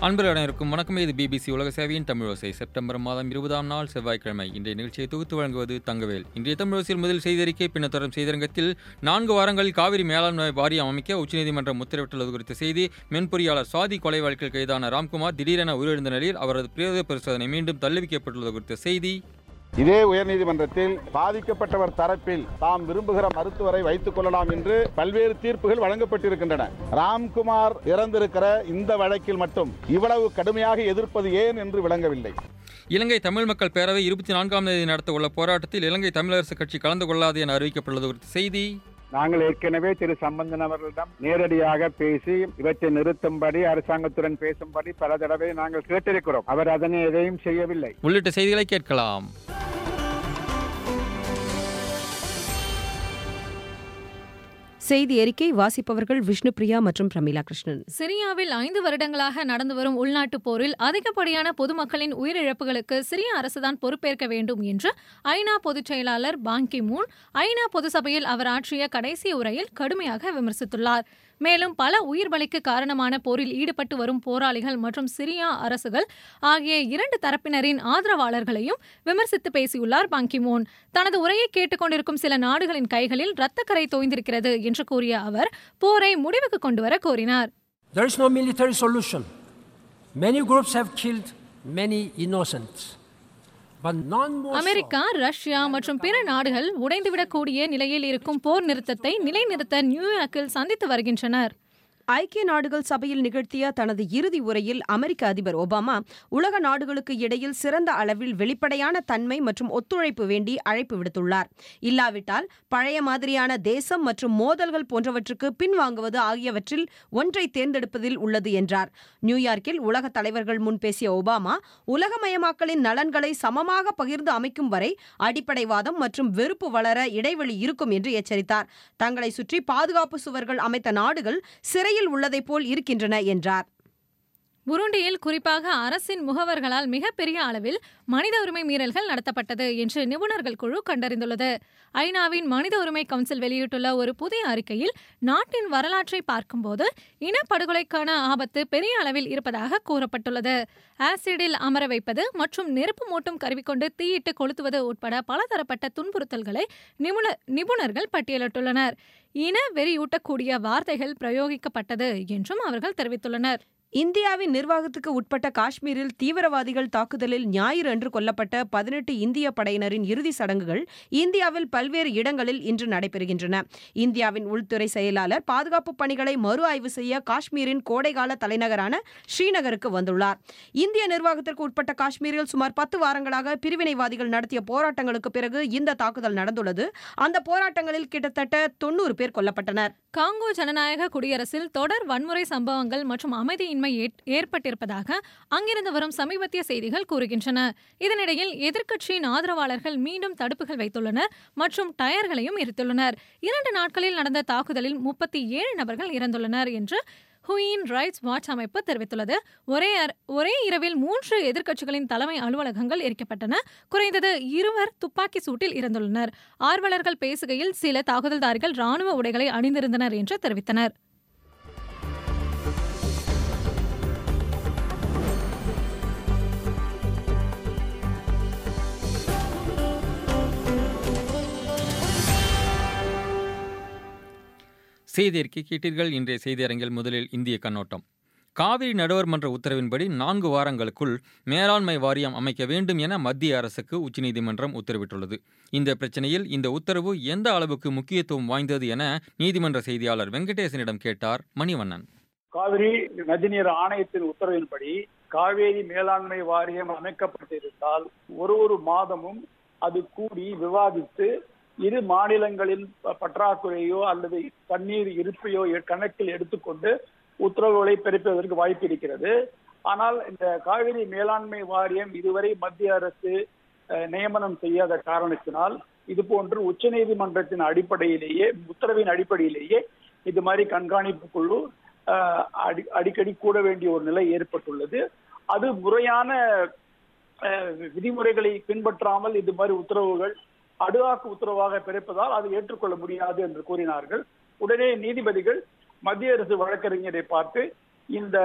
அன்பர்கள் அனைவருக்கும் வணக்கம். இது பிபிசி உலக சேவையின் தமிழோசை. செப்டம்பர் மாதம் 20ஆம் நாள் செவ்வாய்க்கிழமை. இன்றைய நிகழ்ச்சியை தொகுத்து வழங்குவது தங்கவேல். இன்றைய தமிழோசையில் முதல் செய்தியறிக்கை, பின்னர் தொடரும் செய்திரங்கத்தில் 4 வாரங்களில் காவிரி மேலாண்மை வாரியம் அமைக்க உச்சநீதிமன்றம் உத்தரவிட்டுள்ளது குறித்த செய்தி. மென்பொறியாளர் சுவாதி கொலை வழக்கில் கைதான ராம்குமார் திடீரென உயிரிழந்த நிலையில் அவரது பிரேத பரிசோதனை மீண்டும் தள்ளிவைக்கப்பட்டுள்ளது குறித்த செய்தி. இதே உயர்நீதிமன்றத்தில் பாதிக்கப்பட்டவர் தரப்பில் தாம் விரும்புகிற மருத்துவரை வைத்துக் கொள்ளலாம் என்று பல்வேறு தீர்ப்புகள் வழங்கப்பட்டிருக்கின்றன. ராம்குமார் இறந்திருக்கிற இந்த வழக்கில் மட்டும் இவ்வளவு கடுமையாக எதிர்ப்பது ஏன் என்று விளங்கவில்லை. இலங்கை தமிழ் மக்கள் பேரவை 24ஆம் தேதி நடத்த உள்ள போராட்டத்தில் இலங்கை தமிழரசு கட்சி கலந்து கொள்ளாது என அறிவிக்கப்பட்டுள்ளது குறித்த செய்தி. நாங்கள் ஏற்கனவே திரு சம்பந்தன் அவர்களிடம் நேரடியாக பேசி இவற்றை நிறுத்தும்படி அரசாங்கத்துடன் பேசும்படி பல தடவை நாங்கள் கேட்டிருக்கிறோம். அவர் அதனை எதையும் செய்யவில்லை. உள்ளிட்ட செய்திகளை கேட்கலாம். செய்தி அறிக்கை வாசிப்பவர்கள் விஷ்ணுபிரியா மற்றும் பிரமிளா கிருஷ்ணன். சிரியாவில் 5 வருடங்களாக நடந்து வரும் உள்நாட்டுப் போரில் அதிகப்படியான பொதுமக்களின் உயிரிழப்புகளுக்கு சிரிய அரசுதான் பொறுப்பேற்க வேண்டும் என்று ஐநா பொதுச் செயலாளர் பான் கி மூன் ஐநா பொதுசபையில் அவர் ஆற்றிய கடைசி உரையில் கடுமையாக விமர்சித்துள்ளார். மேலும் பல உயிர் பலிக்கு காரணமான போரில் ஈடுபட்டு வரும் போராளிகள் மற்றும் சிரியா அரசுகள் ஆகிய 2 தரப்பினரின் ஆதரவாளர்களையும் விமர்சித்து பேசியுள்ளார் பான் கி மூன். தனது உரையை கேட்டுக்கொண்டிருக்கும் சில நாடுகளின் கைகளில் இரத்தக்கரை தோய்ந்திருக்கிறது என்று கூறிய அவர் போரை முடிவுக்கு கொண்டுவர கோரினார். There is no military solution. Many groups have killed many innocents. America, Russia மற்றும் பிற நாடுகள் உடைந்துவிடக்கூடிய நிலையில் இருக்கும் போர் நிறுத்தத்தை நிலைநிறுத்த நியூயார்க்கில் சந்தித்து வருகின்றனர். ஐக்கிய நாடுகள் சபையில் நிகழ்த்திய தனது இறுதி உரையில் அமெரிக்க அதிபர் ஒபாமா உலக நாடுகளுக்கு இடையில் சிறந்த அளவில் வெளிப்படையான தன்மை மற்றும் ஒத்துழைப்பு வேண்டி அழைப்பு விடுத்துள்ளார். இல்லாவிட்டால் பழைய மாதிரியான தேசம் மற்றும் மோதல்கள் போன்றவற்றுக்கு பின்வாங்குவது ஆகியவற்றில் ஒன்றை தேர்ந்தெடுப்பதில் உள்ளது என்றார். நியூயார்க்கில் உலக தலைவர்கள் முன் பேசிய ஒபாமா உலகமயமாக்கலின் நலன்களை சமமாக பகிர்ந்து அமைக்கும் வரை அடிப்படைவாதம் மற்றும் வெறுப்பு வளர இடைவெளி இருக்கும் என்று எச்சரித்தார். தங்களை சுற்றி பாதுகாப்பு சுவர்கள் அமைத்த நாடுகள் சிறை உள்ளதை போல் இருக்கின்றன என்றார். புருண்டியில் குறிப்பாக அரசின் முகவர்களால் மிகப்பெரிய அளவில் மனித உரிமை மீறல்கள் நடத்தப்பட்டது என்று நிபுணர்கள் குழு கண்டறிந்துள்ளது. ஐநாவின் மனித உரிமை கவுன்சில் வெளியிட்டுள்ள ஒரு புதிய அறிக்கையில் நாட்டின் வரலாற்றை பார்க்கும்போது இனப்படுகொலைக்கான ஆபத்து பெரிய அளவில் இருப்பதாக கூறப்பட்டுள்ளது. ஆசிடில் அமர வைப்பது மற்றும் நெருப்பு மூட்டும் கருவி கொண்டு தீயிட்டு கொளுத்துவது உட்பட பலதரப்பட்ட துன்புறுத்தல்களை நிபுணர்கள் பட்டியலிட்டுள்ளனர். இன வெறியூட்டக்கூடிய வார்த்தைகள் பிரயோகிக்கப்பட்டது என்றும் அவர்கள் தெரிவித்துள்ளனர். இந்தியாவின் நிர்வாகத்துக்கு உட்பட்ட காஷ்மீரில் தீவிரவாதிகள் தாக்குதலில் ஞாயிறு அன்று கொல்லப்பட்ட 18 இந்திய படையினரின் இறுதி சடங்குகள் இந்தியாவில் பல்வேறு இடங்களில் இன்று நடைபெறுகின்றன. இந்தியாவின் உள்துறை செயலாளர் பாதுகாப்பு பணிகளை மறு ஆய்வு செய்ய காஷ்மீரின் கோடைகால தலைநகரான ஸ்ரீநகருக்கு வந்துள்ளார். இந்திய நிர்வாகத்திற்கு உட்பட்ட காஷ்மீரில் சுமார் 10 வாரங்களாக பிரிவினைவாதிகள் நடத்திய போராட்டங்களுக்கு பிறகு இந்த தாக்குதல் நடந்துள்ளது. அந்த போராட்டங்களில் கிட்டத்தட்ட 90 பேர் கொல்லப்பட்டனர். காங்கோ ஜனநாயக குடியரசில் தொடர் வன்முறை சம்பவங்கள் மற்றும் அமைதியின்மை ஏற்பட்டிருப்பதாக அங்கிருந்து வரும் சமீபத்திய செய்திகள் கூறுகின்றன. இதனிடையில் எதிர்க்கட்சியின் ஆதரவாளர்கள் மீண்டும் தடுப்புகள் வைத்துள்ளனர் மற்றும் டயர்களையும் எரித்துள்ளனர். 2 நாட்களில் நடந்த தாக்குதலில் 37 நபர்கள் இறந்துள்ளனர் என்று ஹியூமன் ரைட்ஸ் வாட்ச் அமைப்பு தெரிவித்துள்ளது. ஒரே இரவில் 3 எதிர்க்கட்சிகளின் தலைமை அலுவலகங்கள் எரிக்கப்பட்டன. குறைந்தது 2 துப்பாக்கி சூட்டில் இறந்துள்ளனர். ஆர்வலர்கள் பேசுகையில் சில தாக்குதல்தாரிகள் ராணுவ உடைகளை அணிந்திருந்தனர் என்று தெரிவித்தனர். செய்தி அறிக்கை கேட்டீர்கள். இன்றைய செய்தி அரங்கில் முதலில் இந்திய கண்ணோட்டம். காவிரி நடுவர் மன்ற உத்தரவின்படி 4 வாரங்களுக்குள் மேலாண்மை வாரியம் அமைக்க வேண்டும் என மத்திய அரசுக்கு உச்சநீதிமன்றம் உத்தரவிட்டுள்ளது. இந்த பிரச்சனையில் இந்த உத்தரவு எந்த அளவுக்கு முக்கியத்துவம் வாய்ந்தது என நீதிமன்ற செய்தியாளர் வெங்கடேசனிடம் கேட்டார் மணிவண்ணன். காவிரி நதிநீர் ஆணையத்தின் உத்தரவின்படி காவேரி மேலாண்மை வாரியம் அமைக்கப்பட்டிருந்தால் ஒரு மாதமும் அது கூடி விவாதித்து இரு மாநிலங்களின் பற்றாக்குறையோ அல்லது தண்ணீர் இருப்பையோ கணக்கில் எடுத்துக்கொண்டு உத்தரவுகளை பிறப்பிப்பதற்கு வாய்ப்பு இருக்கிறது. ஆனால் இந்த காவிரி மேலாண்மை வாரியம் இதுவரை மத்திய அரசு நியமனம் செய்யாத காரணத்தினால் இது போன்று உச்சநீதிமன்றத்தின் அடிப்படையிலேயே உத்தரவின் அடிப்படையிலேயே இது மாதிரி கண்காணிப்பு குழு அடிக்கடி கூட வேண்டிய ஒரு நிலை ஏற்பட்டுள்ளது. அது முறையான விதிமுறைகளை பின்பற்றாமல் இது மாதிரி உத்தரவுகள் அடுவாக்கு உத்தரவாக பிறப்பதால் அதை ஏற்றுக்கொள்ள முடியாது என்று கூறினார்கள். உடனே நீதிபதிகள் மத்திய அரசு வழக்கறிஞரை பார்த்து இந்த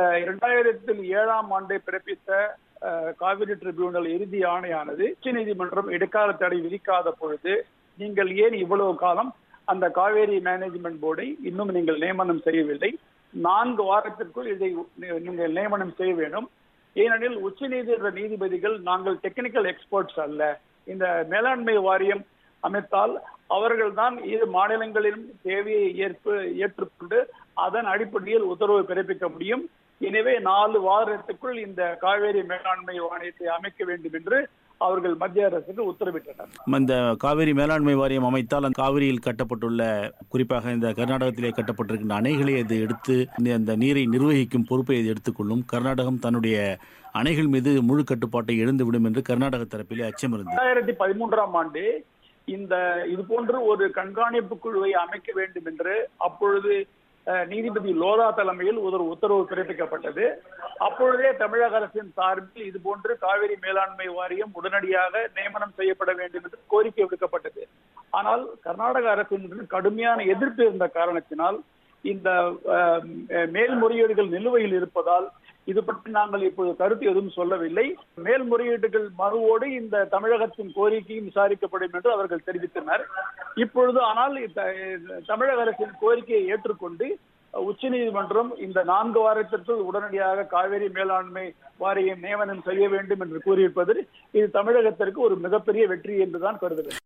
2007 பிறப்பித்த காவிரி ட்ரிபியூனல் இறுதி ஆணையானது உச்ச நீதிமன்றம் இடைக்கால தடை விதிக்காத பொழுது நீங்கள் ஏன் இவ்வளவு காலம் அந்த காவேரி மேனேஜ்மெண்ட் போர்டை இன்னும் நீங்கள் நியமனம் செய்யவில்லை? 4 வாரத்திற்குள் இதை நீங்கள் நியமனம் செய்ய வேண்டும். ஏனெனில் உச்ச நீதிமன்ற நீதிபதிகள் நாங்கள் டெக்னிக்கல் எக்ஸ்பர்ட்ஸ் அல்ல. இந்த மேலாண்மை வாரியம் அமைத்தால் அவர்கள்தான் இரு மாநிலங்களின் தேவையை ஏற்றுக்கொண்டு அதன் அடிப்படையில் உத்தரவு பிறப்பிக்க முடியும். எனவே 4 வாரத்துக்குள் இந்த காவேரி மேலாண்மை வாரியத்தை அமைக்க வேண்டும் என்று அவர்கள் மத்திய அரசுக்கு உத்தரவிட்டனர். இந்த காவிரி மேலாண்மை வாரியம் அமைத்தால் அந்த காவிரியில் கட்டப்பட்டுள்ள, குறிப்பாக இந்த கர்நாடகத்திலே கட்டப்பட்டிருக்கின்ற அணைகளை அது எடுத்து அந்த நீரை நிர்வகிக்கும் பொறுப்பை அது எடுத்துக்கொள்ளும். கர்நாடகம் தன்னுடைய அணைகள் மீது முழு கட்டுப்பாட்டை இழந்துவிடும் என்று கர்நாடக தரப்பிலே அச்சம் இருந்தது. 2013 இது போன்று ஒரு கண்காணிப்பு குழுவை அமைக்க வேண்டும் என்று அப்பொழுது நீதிபதி லோதா தலைமையில் ஒரு உத்தரவு பிறப்பிக்கப்பட்டது. அப்பொழுதே தமிழக அரசின் சார்பில் இது போன்று காவிரி மேலாண்மை வாரியம் உடனடியாக நியமனம் செய்யப்பட வேண்டும் என்று கோரிக்கை விடுக்கப்பட்டது. ஆனால் கர்நாடக அரசின் கடுமையான எதிர்ப்பு இருந்த காரணத்தினால் இந்த மேல்முறையீடுகள் நிலுவையில் இருப்பதால் இது பற்றி நாங்கள் இப்போது கருத்து எதுவும் சொல்லவில்லை. மேல்முறையீடுகள் மறுவோடு இந்த தமிழகத்தின் கோரிக்கையும் விசாரிக்கப்படும் என்று அவர்கள் தெரிவித்தனர். இப்பொழுது ஆனால் தமிழக அரசின் கோரிக்கையை ஏற்றுக்கொண்டு உச்சநீதிமன்றம் இந்த 4 வாரத்திற்குள் உடனடியாக காவிரி மேலாண்மை வாரியம் நியமனம் செய்ய வேண்டும் என்று கூறியிருப்பது இது தமிழகத்திற்கு ஒரு மிகப்பெரிய வெற்றி என்றுதான் கருதுகிறேன்.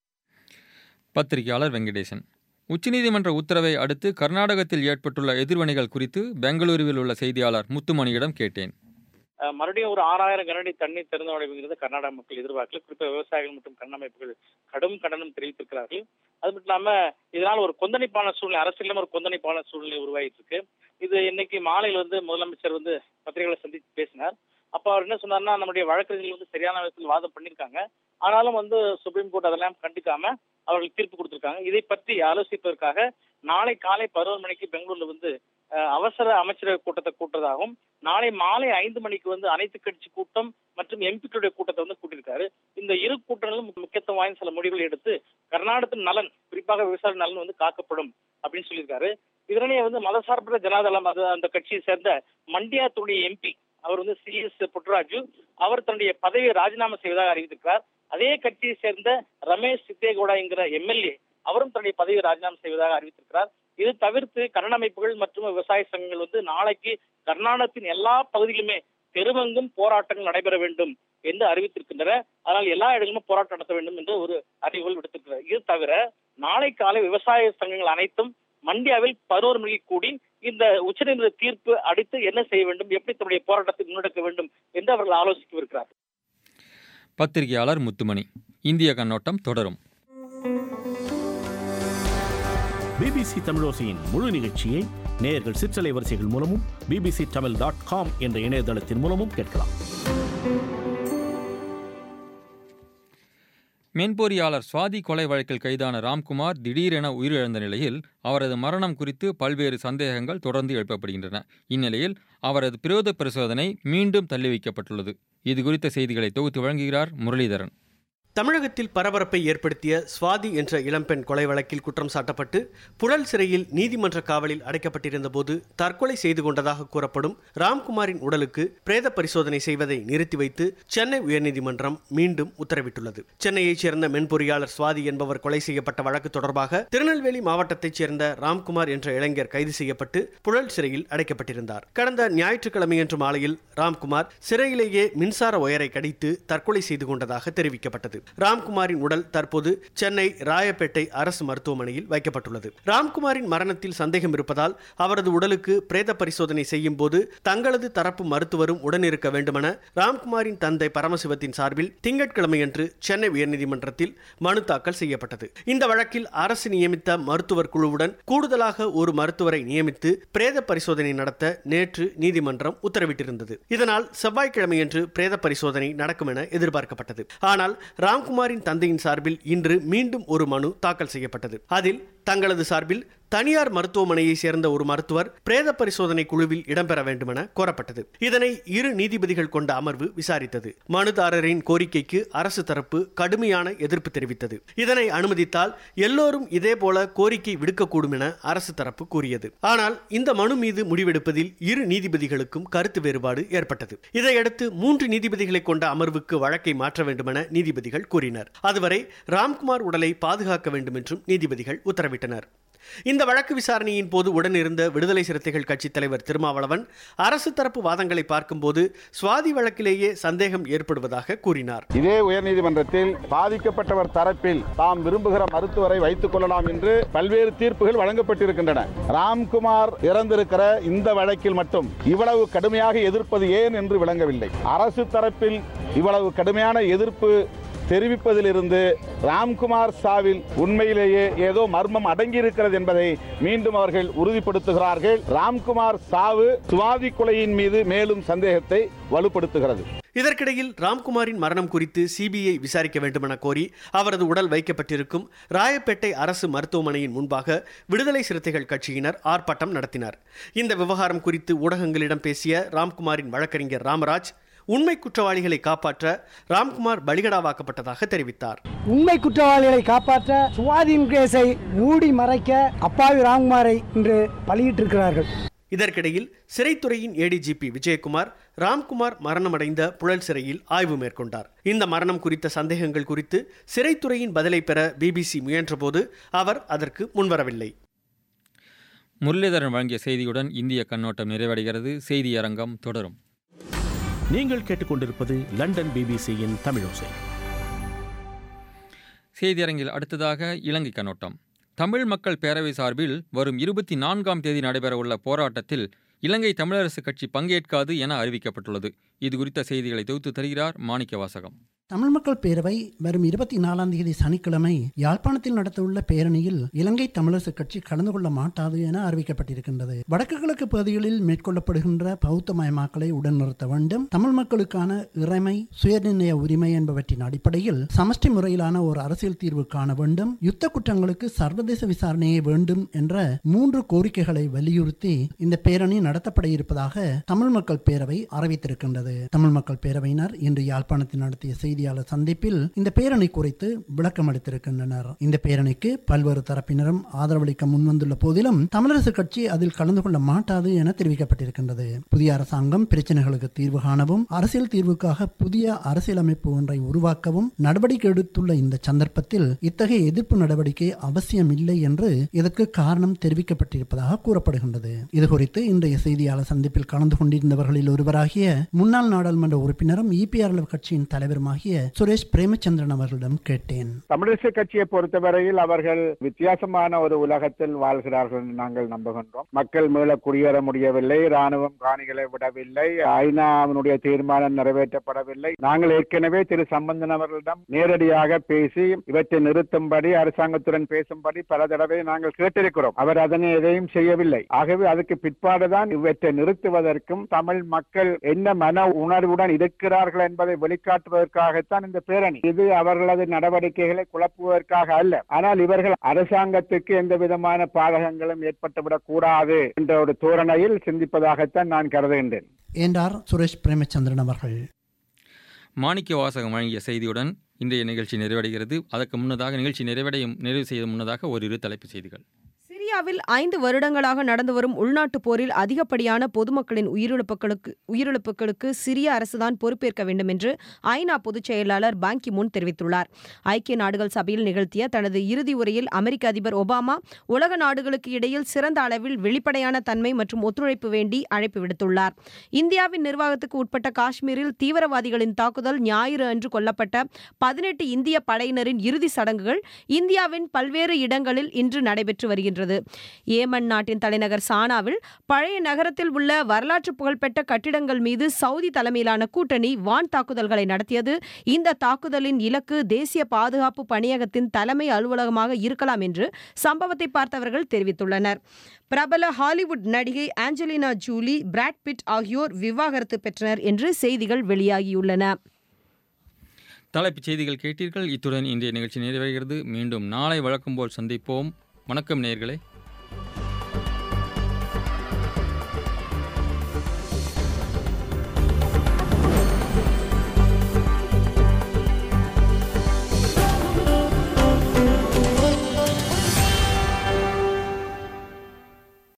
பத்திரிகையாளர் வெங்கடேசன். உச்சநீதிமன்ற உத்தரவை அடுத்து கர்நாடகத்தில் ஏற்பட்டுள்ள எதிர்வினைகள் குறித்து பெங்களூருவில் உள்ள செய்தியாளர் முத்துமணியிடம் கேட்டேன். மறுபடியும் ஒரு 6000 கனஅடி தண்ணீர் திறந்து விடுகிறது கர்நாடக மக்கள் எதிர்பார்க்கல. குறிப்பாக விவசாயிகள் மற்றும் கண்ணமைப்புகள் கடும் கண்டனம் தெரிவித்திருக்கிறார்கள். அது மட்டும் இல்லாம இதனால் ஒரு கொந்தளிப்பான சூழ்நிலை, அரசியலும் ஒரு கொந்தளிப்பான சூழ்நிலை உருவாகிட்டு இருக்கு. இது இன்னைக்கு மாலையில் முதலமைச்சர் பத்திரிகைகளை சந்தித்து பேசினார். அப்ப அவர் என்ன சொன்னார்னா, நம்முடைய வழக்கறிஞர்கள் சரியான விதத்தில் வாதம் பண்ணியிருக்காங்க. ஆனாலும் சுப்ரீம் கோர்ட் அதெல்லாம் கண்டிக்காம அவர்கள் தீர்ப்பு கொடுத்திருக்காங்க. இதை பற்றி ஆலோசிப்பதற்காக நாளை காலை 11 மணிக்கு பெங்களூர்ல அவசர அமைச்சரவை கூட்டத்தை கூட்டுறதாகவும், நாளை மாலை 5 மணிக்கு அனைத்து கட்சி கூட்டம் மற்றும் எம்பிக்களுடைய கூட்டத்தை கூட்டியிருக்காரு. இந்த இரு கூட்டங்களும் முக்கியத்துவம் வாய்ந்த சில முடிவுகளை எடுத்து கர்நாடகத்தின் நலன், குறிப்பாக விவசாய நலன் காக்கப்படும் அப்படின்னு சொல்லியிருக்காரு. இதனையே மதசார்பற்ற ஜனதாதளம் அந்த கட்சியை சேர்ந்த மண்டியாத்துடைய எம்பி அவர் CS புட்டராஜு அவர் தன்னுடைய பதவியை ராஜினாமா செய்வதாக அறிவித்திருக்கிறார். அதே கட்சியை சேர்ந்த ரமேஷ் சித்தேகவுடா என்கிற MLA அவரும் தன்னுடைய பதவியை ராஜினாமா செய்வதாக அறிவித்திருக்கிறார். இது தவிர்த்து கரணமைப்புகள் மற்றும் விவசாய சங்கங்கள் நாளைக்கு கர்நாடகத்தின் எல்லா பகுதியிலுமே தெருவெங்கும் போராட்டங்கள் நடைபெற வேண்டும் என்று அறிவித்திருக்கின்றன. அதனால் எல்லா இடங்களிலும் போராட்டம் நடத்த வேண்டும் என்று ஒரு அறிவுகள் விடுத்திருக்கிறார். இது தவிர நாளை காலை விவசாய சங்கங்கள் அனைத்தும் மண்டியாவில் 11 மணிக்கு கூடி இந்த உச்சநீதிமன்ற தீர்ப்பு அடித்து என்ன செய்ய வேண்டும், எப்படி தன்னுடைய போராட்டத்தை முன்னெடுக்க வேண்டும் என்று அவர்கள் ஆலோசிக்கவிருக்கிறார். பத்திரிகையாளர் முத்துமணி. இந்திய கண்ணோட்டம் தொடரும். BBC தமிழோசையின் முழு நிகழ்ச்சியை நேயர்கள் சிற்றலை வரிசைகள் மூலமும் bbctamil.com என்ற இணையதளத்தின் மூலமும் கேட்கலாம். மென்பொறியாளர் சுவாதி கொலை வழக்கில் கைதான ராம்குமார் திடீரென உயிரிழந்த நிலையில் அவரது மரணம் குறித்து பல்வேறு சந்தேகங்கள் தொடர்ந்து எழுப்பப்படுகின்றன. இந்நிலையில் அவரது பிரேத பரிசோதனை மீண்டும் தள்ளி வைக்கப்பட்டுள்ளது. இது குறித்த செய்திகளை தொகுத்து வழங்குகிறார் முரளிதரன். தமிழகத்தில் பரபரப்பை ஏற்படுத்திய சுவாதி என்ற இளம்பெண் கொலை வழக்கில் குற்றம் சாட்டப்பட்டு புழல் சிறையில் நீதிமன்ற காவலில் அடைக்கப்பட்டிருந்த போது தற்கொலை செய்து கொண்டதாக கூறப்படும் ராம்குமாரின் உடலுக்கு பிரேத பரிசோதனை செய்வதை நிறுத்தி வைத்து சென்னை உயர்நீதிமன்றம் மீண்டும் உத்தரவிட்டுள்ளது. சென்னையைச் சேர்ந்த மென்பொறியாளர் சுவாதி என்பவர் கொலை செய்யப்பட்ட வழக்கு தொடர்பாக திருநெல்வேலி மாவட்டத்தைச் சேர்ந்த ராம்குமார் என்ற இளைஞர் கைது செய்யப்பட்டு புழல் சிறையில் அடைக்கப்பட்டிருந்தார். கடந்த ஞாயிற்றுக்கிழமையன்று மாலையில் ராம்குமார் சிறையிலேயே மின்சார ஒயரை கடித்து தற்கொலை செய்து கொண்டதாக தெரிவிக்கப்பட்டது. ராம்குமாரின் உடல் தற்போது சென்னை ராயப்பேட்டை அரசு மருத்துவமனையில் வைக்கப்பட்டுள்ளது. ராம்குமாரின் மரணத்தில் சந்தேகம் இருப்பதால் அவரது உடலுக்கு பிரேத பரிசோதனை செய்யும் போது தங்களது தரப்பு மருத்துவரும் உடனிருக்க வேண்டுமென ராம்குமாரின் தந்தை பரமசிவத்தின் சார்பில் திங்கட்கிழமையன்று சென்னை உயர்நீதிமன்றத்தில் மனு தாக்கல் செய்யப்பட்டது. இந்த வழக்கில் அரசு நியமித்த மருத்துவர் குழுவுடன் கூடுதலாக ஒரு மருத்துவரை நியமித்து பிரேத பரிசோதனை நடத்த நேற்று நீதிமன்றம் உத்தரவிட்டிருந்தது. இதனால் செவ்வாய்க்கிழமையன்று பிரேத பரிசோதனை நடக்கும் என எதிர்பார்க்கப்பட்டது. ஆனால் ராம்குமாரின் தந்தையின் சார்பில் இன்று மீண்டும் ஒரு மனு தாக்கல் செய்யப்பட்டது. அதில் தங்களது சார்பில் தனியார் மருத்துவமனையை சேர்ந்த ஒரு மருத்துவர் பிரேத பரிசோதனை குழுவில் இடம்பெற வேண்டுமென கோரப்பட்டது. இதனை இரு நீதிபதிகள் கொண்ட அமர்வு விசாரித்தது. மனுதாரரின் கோரிக்கைக்கு அரசு தரப்பு கடுமையான எதிர்ப்பு தெரிவித்தது. இதனை அனுமதித்தால் எல்லோரும் இதேபோல கோரிக்கை விடுக்கக்கூடும் என அரசு தரப்பு கூறியது. ஆனால் இந்த மனு மீது முடிவெடுப்பதில் இரு நீதிபதிகளுக்கும் கருத்து வேறுபாடு ஏற்பட்டது. இதையடுத்து 3 நீதிபதிகளை கொண்ட அமர்வுக்கு வழக்கை மாற்ற வேண்டுமென நீதிபதிகள் கூறினர். அதுவரை ராம்குமார் உடலை பாதுகாக்க வேண்டும் என்றும் நீதிபதிகள் உத்தரவிட்டனர். இந்த வழக்கு விசாரணையின் போது உடனிருந்த விடுதலை சிறுத்தைகள் கட்சித் தலைவர் திருமாவளவன் அரசு தரப்பு வாதங்களை பார்க்கும்போது சுவாதி வழக்கிலேயே சந்தேகம் ஏற்படுவதாக கூறினார். இதே உயர்நீதிமன்றத்தில் பாதிக்கப்பட்டவர் தரப்பில் தாம் விரும்புகிற மருத்துவரை வைத்துக் கொள்ளலாம் என்று பல்வேறு தீர்ப்புகள் வழங்கப்பட்டிருக்கின்றன. ராம்குமார் இறந்திருக்கிற இந்த வழக்கில் மட்டும் இவ்வளவு கடுமையாக எதிர்ப்பது ஏன் என்று விளங்கவில்லை. அரசு தரப்பில் இவ்வளவு கடுமையான எதிர்ப்பு தெரிவிப்பதிலிருந்து ராம்குமார் சாவில் உண்மையிலேயே ஏதோ மர்மம் அடங்கியிருக்கிறது என்பதை மீண்டும் அவர்கள் உறுதிப்படுத்துகிறார்கள். ராம்குமார் சாவு சுவாதி கொலையின் மீது மேலும் சந்தேகத்தை வலுப்படுத்துகிறது. இதற்கிடையில் ராம்குமாரின் மரணம் குறித்து சிபிஐ விசாரிக்க வேண்டுமென கோரி அவரது உடல் வைக்கப்பட்டிருக்கும் ராயப்பேட்டை அரசு மருத்துவமனையின் முன்பாக விடுதலை சிறுத்தைகள் கட்சியினர் ஆர்ப்பாட்டம் நடத்தினர். இந்த விவகாரம் குறித்து ஊடகங்களிடம் பேசிய ராம்குமாரின் வழக்கறிஞர் ராமராஜ், உண்மை குற்றவாளிகளை காப்பாற்ற ராம்குமார் பலிகடாவாக்கப்பட்டதாக தெரிவித்தார். உண்மை குற்றவாளிகளை காப்பாற்ற சுவாதியின் கேஸை மூடி மறைக்க அப்பாவி ராம்குமாரை இன்று பலியிட்டிருக்கிறார்கள். இதற்கிடையில் சிறைத்துறையின் ஏடிஜிபி விஜயகுமார் ராம்குமார் மரணமடைந்த புழல் சிறையில் ஆய்வு மேற்கொண்டார். இந்த மரணம் குறித்த சந்தேகங்கள் குறித்து சிறைத்துறையின் பதிலை பெற பிபிசி முயன்றபோது அவர் அதற்கு முன்வரவில்லை. முரளிதரன் வழங்கிய செய்தியுடன் இந்திய கண்ணோட்டம் நிறைவடைகிறது. செய்தி அரங்கம் தொடரும். நீங்கள் கேட்டுக்கொண்டிருப்பது லண்டன் பிபிசியின் தமிழோசை. செய்தியரங்கில் அடுத்ததாக இலங்கை கண்ணோட்டம். தமிழ் மக்கள் பேரவை சார்பில் வரும் 24ஆம் தேதி நடைபெறவுள்ள போராட்டத்தில் இலங்கை தமிழரசு கட்சி பங்கேற்காது என அறிவிக்கப்பட்டுள்ளது. இது குறித்த செய்திகளை தொகுத்து தருகிறார் மாணிக்க வாசகம். தமிழ் மக்கள் பேரவை வரும் 24ஆம் தேதி சனிக்கிழமை யாழ்ப்பாணத்தில் நடத்தவுள்ள பேரணியில் இலங்கை தமிழரசு கட்சி கலந்து கொள்ள மாட்டாது என அறிவிக்கப்பட்டிருக்கின்றது. வடக்கு கிழக்கு பகுதிகளில் மேற்கொள்ளப்படுகின்ற பௌத்தமயமாக்கலை உடன் நிறுத்த வேண்டும், தமிழ் மக்களுக்கான இறைமை சுயநிர்ணய உரிமை என்பவற்றின் அடிப்படையில் சமஷ்டி முறையிலான ஒரு அரசியல் தீர்வு காண வேண்டும், யுத்த குற்றங்களுக்கு சர்வதேச விசாரணையை வேண்டும் என்ற 3 கோரிக்கைகளை வலியுறுத்தி இந்த பேரணி நடத்தப்பட இருப்பதாக தமிழ் மக்கள் பேரவை அறிவித்திருக்கின்றது. தமிழ் மக்கள் பேரவையினர் இன்று யாழ்ப்பாணத்தில் நடத்திய செய்தியாளர் சந்திப்பில் இந்த பேரணி குறித்து விளக்கம் அளித்திருக்கின்றனர். இந்த பேரணிக்கு பல்வேறு தரப்பினரும் ஆதரவளிக்க முன்வந்துள்ள போதிலும் தமிழரசு கட்சி அதில் கலந்து கொள்ள மாட்டாது என தெரிவிக்கப்பட்டிருக்கின்றது. புதிய அரசாங்கம் பிரச்சனைகளுக்கு தீர்வு காணவும் அரசியல் தீர்வுக்காக புதிய அரசியலமைப்பு ஒன்றை உருவாக்கவும் நடவடிக்கை எடுத்துள்ள இந்த சந்தர்ப்பத்தில் இத்தகைய எதிர்ப்பு நடவடிக்கை அவசியம் இல்லை என்று இதற்கு காரணம் தெரிவிக்கப்பட்டிருப்பதாக கூறப்படுகின்றது. இதுகுறித்து இன்றைய செய்தியாளர் சந்திப்பில் கலந்து கொண்டிருந்தவர்களில் ஒருவராகிய முன்னாள் நாடாளுமன்ற உறுப்பினரும் இபிஆர்எல் கட்சியின் தலைவருமாகிய சுரேஷ் பிரேமச்சந்திரன் அவர்களிடம் கேட்டேன். தமிழரசு கட்சியை பொறுத்தவரையில் அவர்கள் வித்தியாசமான ஒரு உலகத்தில் வாழ்கிறார்கள் என்று நாங்கள் நம்புகின்றோம். மக்கள் மேல குடியேற முடியவில்லை, ராணுவம் காணிகளை விடவில்லை, ஐநாவினுடைய தீர்மானம் நிறைவேற்றப்படவில்லை. நாங்கள் ஏற்கனவே திரு சம்பந்தன் அவர்களிடம் நேரடியாக பேசி இவற்றை நிறுத்தும்படி அரசாங்கத்துடன் பேசும்படி பல தடவை நாங்கள் கேட்டிருக்கிறோம். அவர் அதனை எதையும் செய்யவில்லை. ஆகவே அதுக்கு பிற்பாடுதான் இவற்றை நிறுத்துவதற்கும் தமிழ் மக்கள் என்ன மன உணர்வுடன் இருக்கிறார்கள் என்பதை வெளிக்காட்டுவதற்காக இந்த பேரணி. இது அவர்களது நடவடிக்கைகளை குழப்புவதற்காக அல்ல. ஆனால் இவர்கள் அரசாங்கத்துக்கு எந்த விதமான பாதகங்களும் ஏற்பட்டுவிடக் கூடாது என்ற ஒரு தோரணையில் சிந்திப்பதாகத்தான் நான் கருதுகின்றேன் என்றார் சுரேஷ் பிரேமச்சந்திரன் அவர்கள். மாணிக்க வாசகம் வழங்கிய செய்தியுடன் இன்றைய நிகழ்ச்சி நிறைவடைகிறது. அதற்கு முன்னதாக நிகழ்ச்சி நிறைவு செய்ய முன்னதாக ஓரிரு தலைப்பு செய்திகள். சிரியாவில் 5 வருடங்களாக நடந்து வரும் உள்நாட்டு போரில் அதிகப்படியான பொதுமக்களின் உயிரிழப்புகளுக்கு சிரிய அரசுதான் பொறுப்பேற்க வேண்டும் என்று ஐநா பொதுச் செயலாளர் பான் கி மூன் தெரிவித்துள்ளார். ஐக்கிய நாடுகள் சபையில் நிகழ்த்திய தனது இறுதி உரையில் அமெரிக்க அதிபர் ஒபாமா உலக நாடுகளுக்கு இடையில் சிறந்த அளவில் வெளிப்படையான தன்மை மற்றும் ஒத்துழைப்பு வேண்டி அழைப்பு விடுத்துள்ளார். இந்தியாவின் நிர்வாகத்துக்கு உட்பட்ட காஷ்மீரில் தீவிரவாதிகளின் தாக்குதல் ஞாயிறு அன்று கொல்லப்பட்ட 18 இந்திய படையினரின் இறுதி சடங்குகள் இந்தியாவின் பல்வேறு இடங்களில் இன்று நடைபெற்று வருகின்றது. ஏமன் நாட்டின் தலைநகர் சானாவில் பழைய நகரத்தில் உள்ள வரலாற்று புகழ்பெற்ற கட்டிடங்கள் மீது சவுதி தலைமையிலான கூட்டணி வான் தாக்குதல்களை நடத்தியது. இந்த தாக்குதலின் இலக்கு தேசிய பாதுகாப்பு பணியகத்தின் தலைமை அலுவலகமாக இருக்கலாம் என்று சம்பவத்தை பார்த்தவர்கள் தெரிவித்துள்ளனர். பிரபல ஹாலிவுட் நடிகை ஆஞ்சலினா ஜூலி, பிராட் பிட் ஆகியோர் விவாகரத்து பெற்றனர் என்று செய்திகள் வெளியாகியுள்ளன. தலைப்புச் செய்திகள் கேட்டீர்கள். இத்துடன் இன்றைய நிகழ்ச்சி நிறைவடைகிறது. மீண்டும் நாளை வழக்கம் போல் சந்திப்போம். வணக்கம் நேயர்களே.